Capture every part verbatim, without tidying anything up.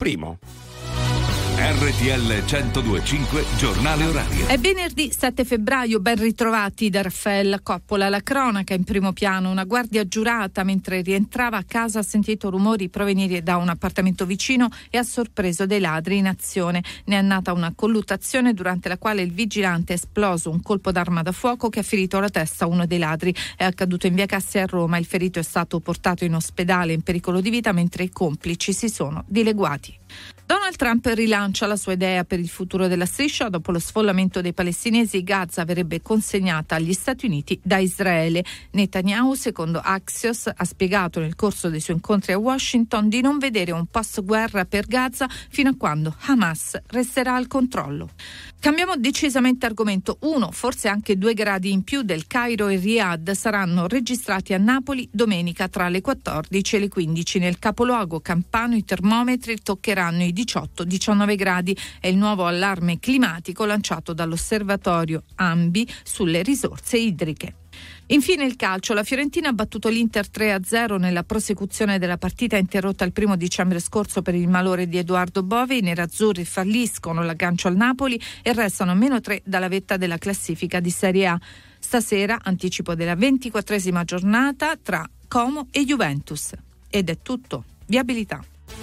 primo. R T L centodue e cinque giornale orario. È venerdì sette febbraio, ben ritrovati da Raffaella Coppola. La cronaca in primo piano. Una guardia giurata mentre rientrava a casa ha sentito rumori provenire da un appartamento vicino e ha sorpreso dei ladri in azione. Ne è nata una colluttazione durante la quale il vigilante ha esploso un colpo d'arma da fuoco che ha ferito alla testa uno dei ladri. È accaduto in via Cassia a Roma. Il ferito è stato portato in ospedale in pericolo di vita mentre i complici si sono dileguati. Donald Trump rilancia la sua idea per il futuro della striscia. Dopo lo sfollamento dei palestinesi, Gaza verrebbe consegnata agli Stati Uniti da Israele. Netanyahu, secondo Axios, ha spiegato nel corso dei suoi incontri a Washington di non vedere un post-guerra per Gaza fino a quando Hamas resterà al controllo. Cambiamo decisamente argomento. Uno, forse anche due gradi in più del Cairo e Riyadh saranno registrati a Napoli domenica tra le quattordici e le quindici. Nel capoluogo campano i termometri toccheranno i diciotto diciannove gradi. È il nuovo allarme climatico lanciato dall'osservatorio ANBI sulle risorse idriche. Infine il calcio. La Fiorentina ha battuto l'Inter tre a zero nella prosecuzione della partita interrotta il primo dicembre scorso per il malore di Edoardo Bove. I nerazzurri falliscono l'aggancio al Napoli e restano a meno tre dalla vetta della classifica di Serie A. Stasera anticipo della ventiquattresima giornata tra Como e Juventus. Ed è tutto. Viabilità.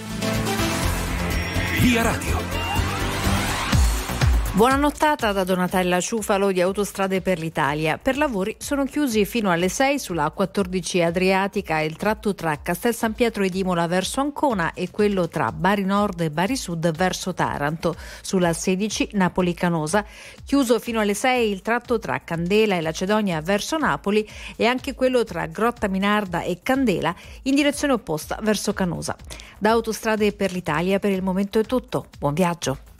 Via Radio. Buona nottata da Donatella Ciufalo di Autostrade per l'Italia. Per lavori sono chiusi fino alle sei sulla A quattordici Adriatica il tratto tra Castel San Pietro ed Imola verso Ancona e quello tra Bari Nord e Bari Sud verso Taranto. Sulla A sedici Napoli Canosa chiuso fino alle sei il tratto tra Candela e Lacedonia verso Napoli e anche quello tra Grotta Minarda e Candela in direzione opposta verso Canosa. Da Autostrade per l'Italia per il momento è tutto. Buon viaggio.